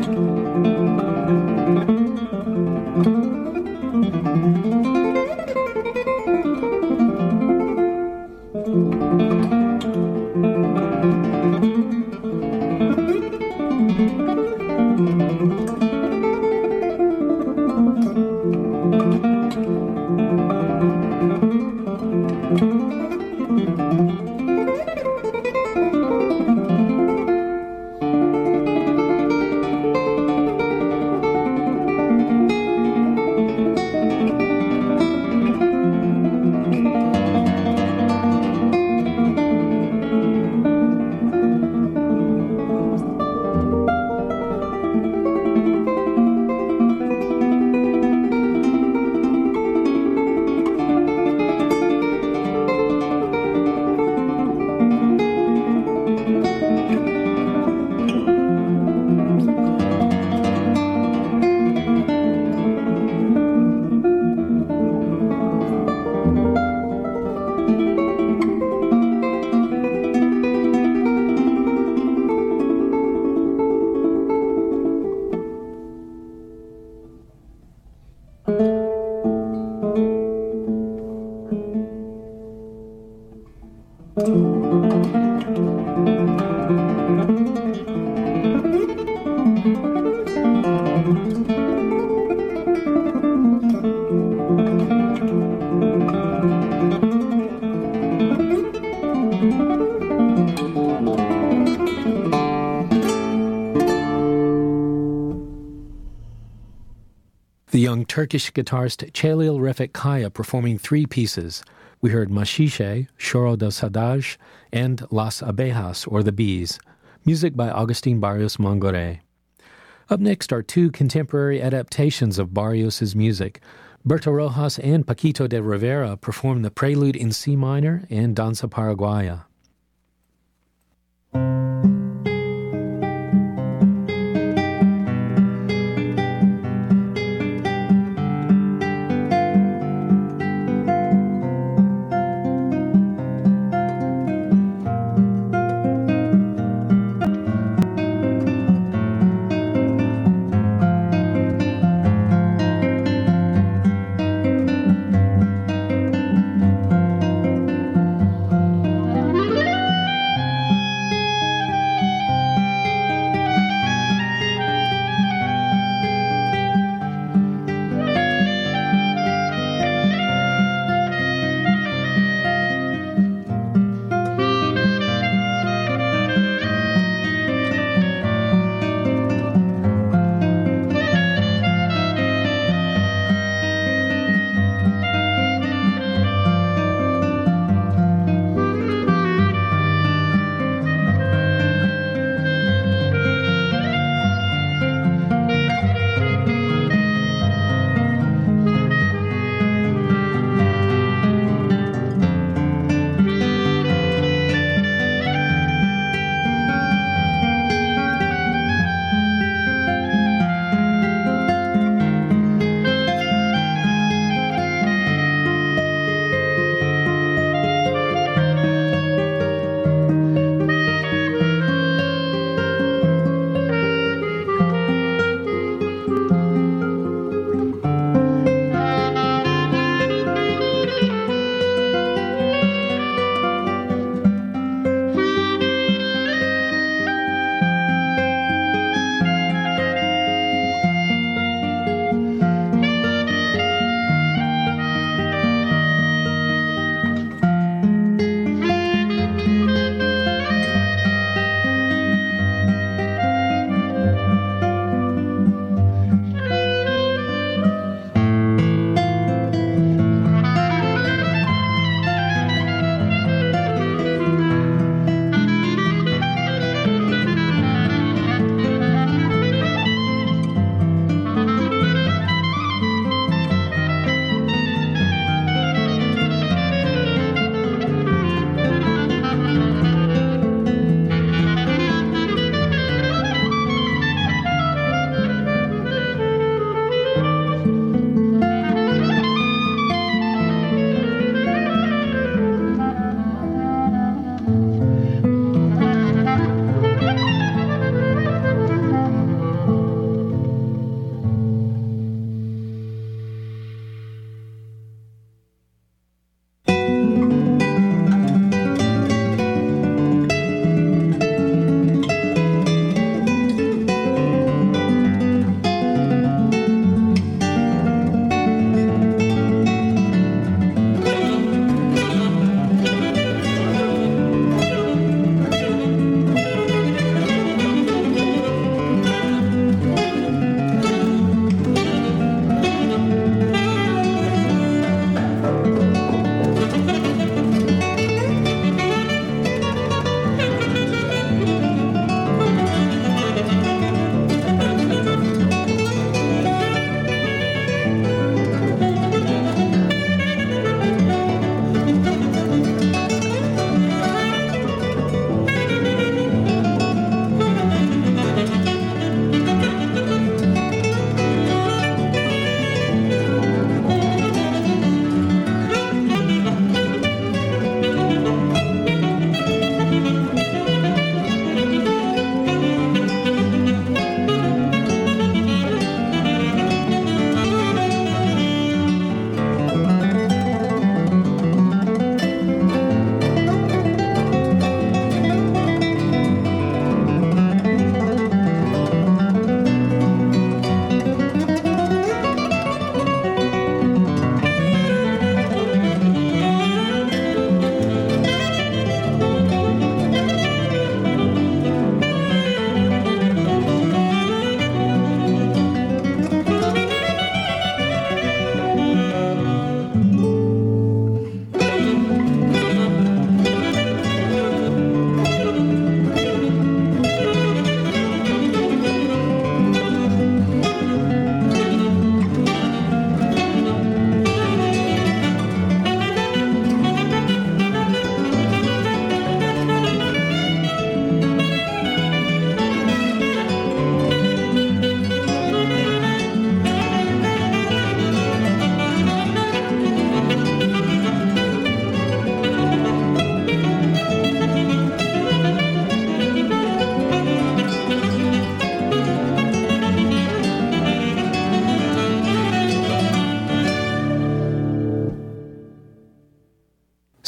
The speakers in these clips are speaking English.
The young Turkish guitarist Celil Refik Kaya performing three pieces. We heard Machiche, Choro del Sadaj, and Las Abejas, or The Bees. Music by Agustin Barrios Mangore. Up next are two contemporary adaptations of Barrios' music. Berto Rojas and Paquito de Rivera perform the Prelude in C minor and Danza Paraguaya.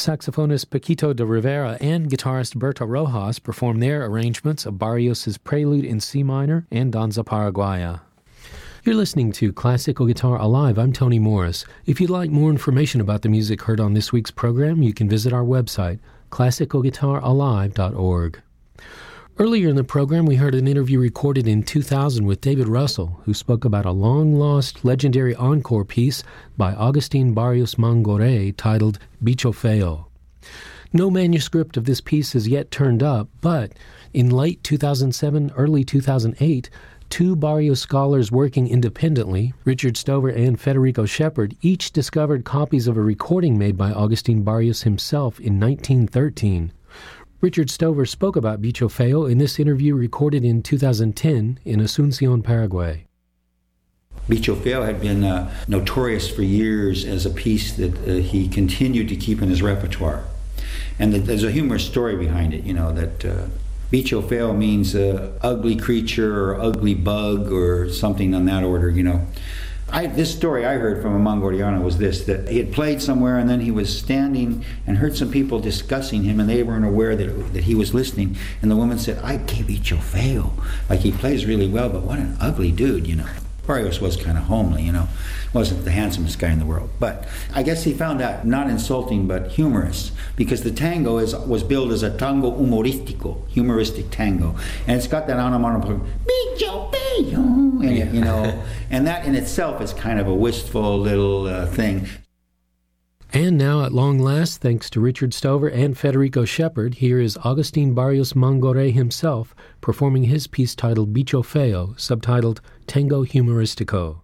Saxophonist Paquito de Rivera and guitarist Berto Rojas perform their arrangements of Barrios' Prelude in C minor and Danza Paraguaya. You're listening to Classical Guitar Alive. I'm Tony Morris. If you'd like more information about the music heard on this week's program, you can visit our website, classicalguitaralive.org. Earlier in the program, we heard an interview recorded in 2000 with David Russell, who spoke about a long-lost legendary encore piece by Agustin Barrios Mangoré titled Bicho Feo. No manuscript of this piece has yet turned up, but in late 2007, early 2008, two Barrios scholars working independently, Richard Stover and Federico Shepard, each discovered copies of a recording made by Agustin Barrios himself in 1913. Richard Stover spoke about Bicho Feo in this interview recorded in 2010 in Asunción, Paraguay. Bicho Feo had been notorious for years as a piece that he continued to keep in his repertoire. And there's a humorous story behind it, that Bicho Feo means ugly creature or ugly bug or something on that order, This story I heard from a Mangoriano was this, that he had played somewhere and then he was standing and heard some people discussing him and they weren't aware that he was listening. And the woman said, "Ay, que Bicho Feo." Like, he plays really well, but what an ugly dude, Barrios was kind of homely, wasn't the handsomest guy in the world. But I guess he found that not insulting but humorous, because the tango was billed as a tango humorístico, humoristic tango. And it's got that onomatopoeia, Bicho Feo, and, and that in itself is kind of a wistful little thing. And now, at long last, thanks to Richard Stover and Federico Shepard, here is Agustin Barrios Mangoré himself performing his piece titled Bicho Feo, subtitled Tango Humoristico.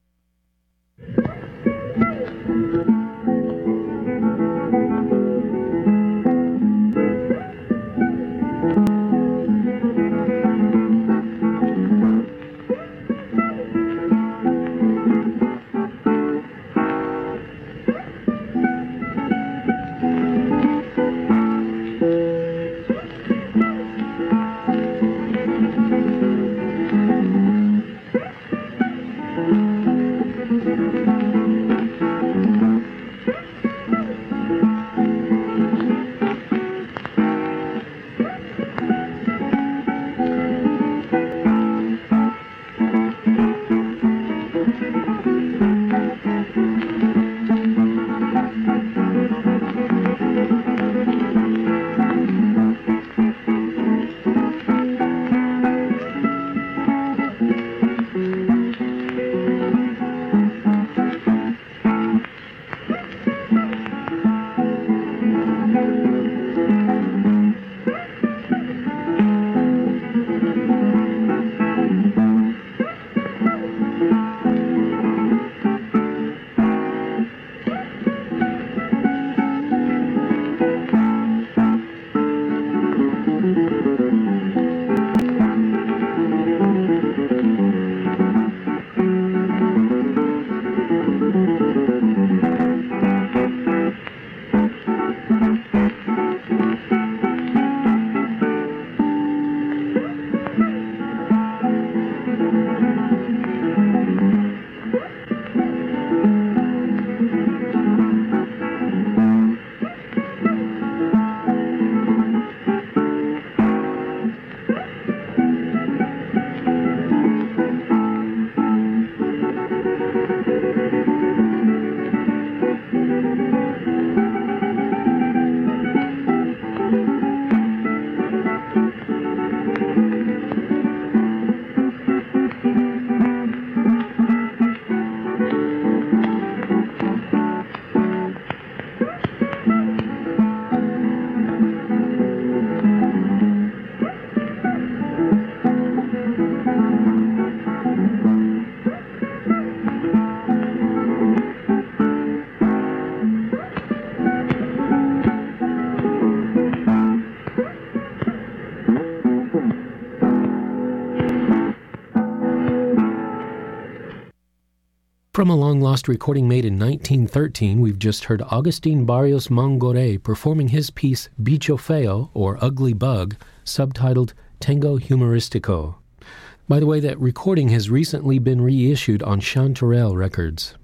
From a long-lost recording made in 1913, we've just heard Agustin Barrios Mangoré performing his piece Bicho Feo, or Ugly Bug, subtitled Tango Humoristico. By the way, that recording has recently been reissued on Chanterelle Records.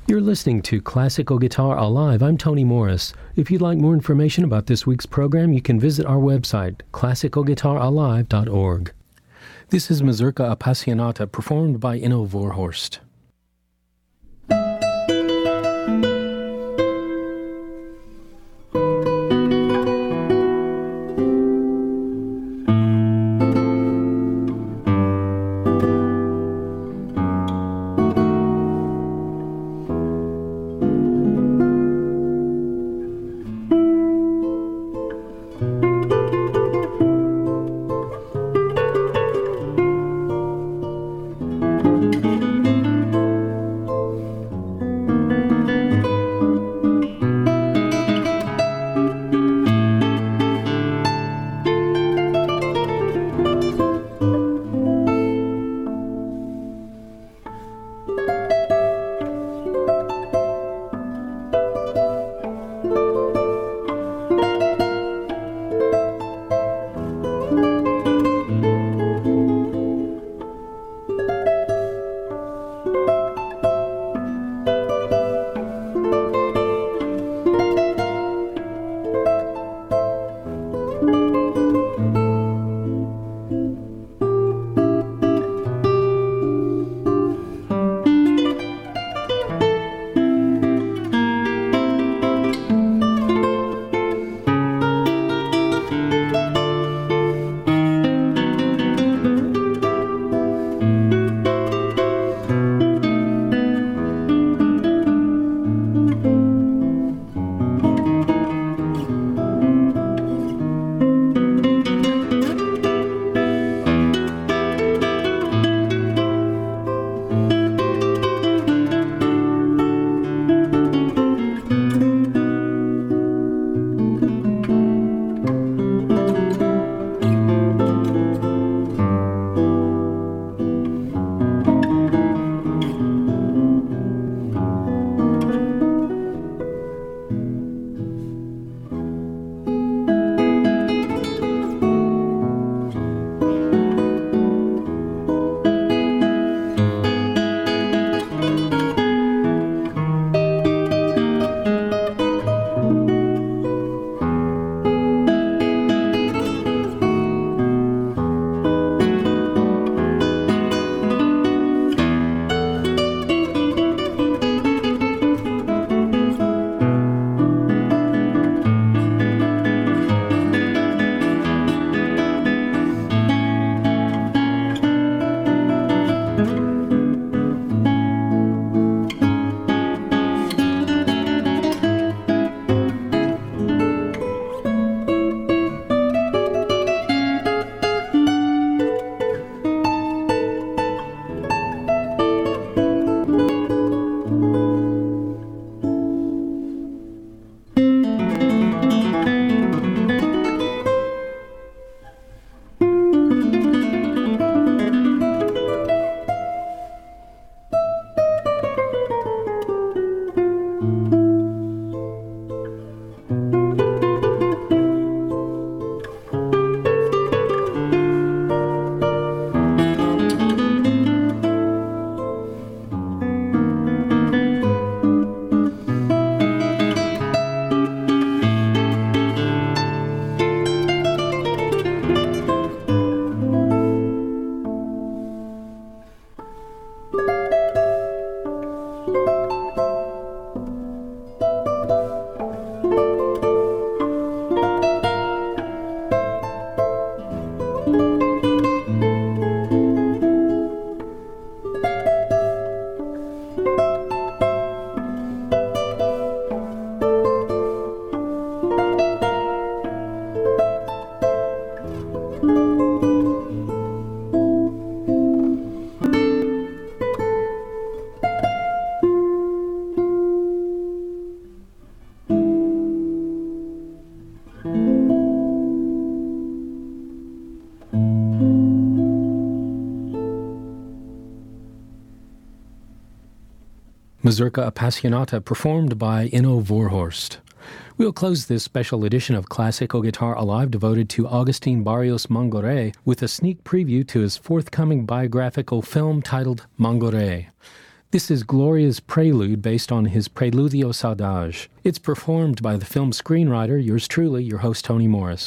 You're listening to Classical Guitar Alive. I'm Tony Morris. If you'd like more information about this week's program, you can visit our website, classicalguitaralive.org. This is Mazurka Appassionata, performed by Inno Vorhorst. Mazurka Appassionata, performed by Inno Vorhorst. We'll close this special edition of Classical Guitar Alive devoted to Agustin Barrios Mangoré with a sneak preview to his forthcoming biographical film titled Mangoré. This is Gloria's Prelude based on his Preludio Saudade. It's performed by the film screenwriter, yours truly, your host Tony Morris.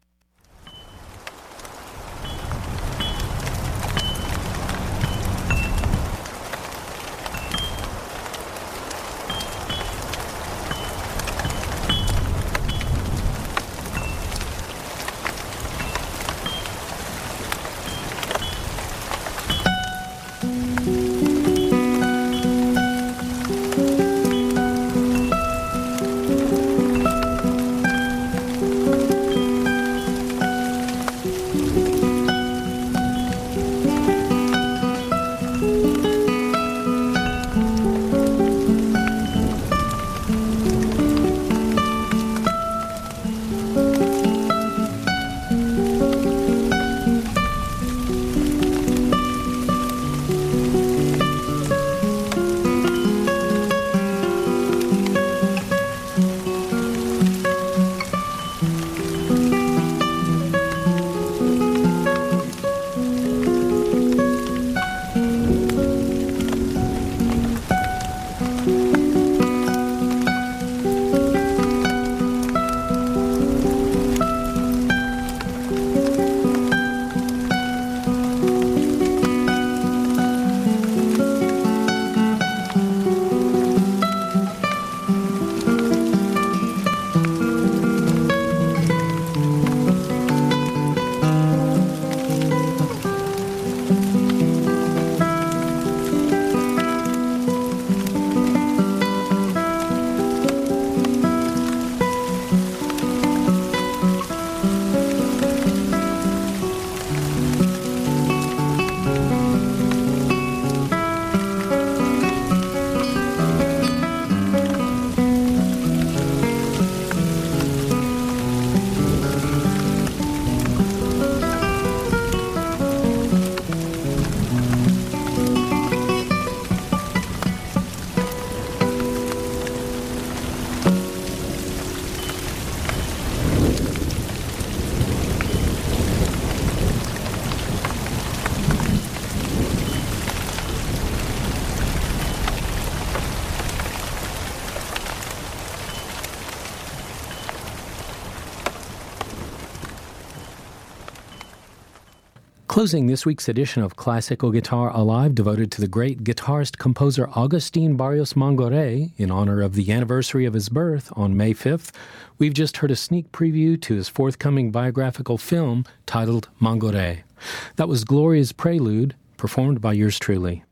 Closing this week's edition of Classical Guitar Alive, devoted to the great guitarist-composer Agustín Barrios Mangoré, in honor of the anniversary of his birth on May 5th, we've just heard a sneak preview to his forthcoming biographical film titled Mangoré. That was Gloria's Prelude, performed by yours truly.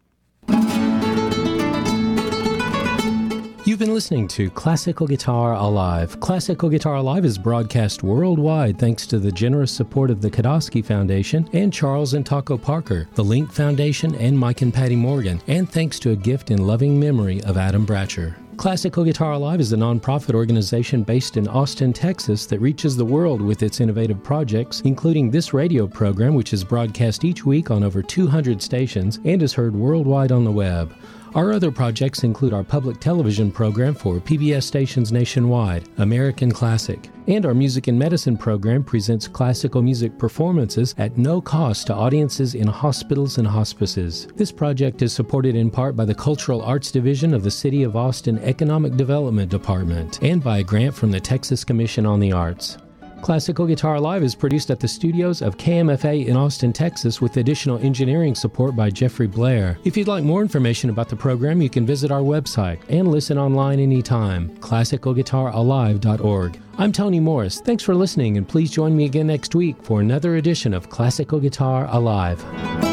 You've been listening to Classical Guitar Alive. Classical Guitar Alive is broadcast worldwide thanks to the generous support of the Kodosky Foundation and Charles and Taco Parker, the Link Foundation, and Mike and Patty Morgan, and thanks to a gift in loving memory of Adam Bratcher. Classical Guitar Alive is a nonprofit organization based in Austin, Texas that reaches the world with its innovative projects, including this radio program, which is broadcast each week on over 200 stations and is heard worldwide on the web. Our other projects include our public television program for PBS stations nationwide, American Classic, and our Music and Medicine program presents classical music performances at no cost to audiences in hospitals and hospices. This project is supported in part by the Cultural Arts Division of the City of Austin Economic Development Department and by a grant from the Texas Commission on the Arts. Classical Guitar Live is produced at the studios of KMFA in Austin, Texas, with additional engineering support by Jeffrey Blair. If you'd like more information about the program, you can visit our website and listen online anytime, classicalguitaralive.org. I'm Tony Morris. Thanks for listening, and please join me again next week for another edition of Classical Guitar Alive.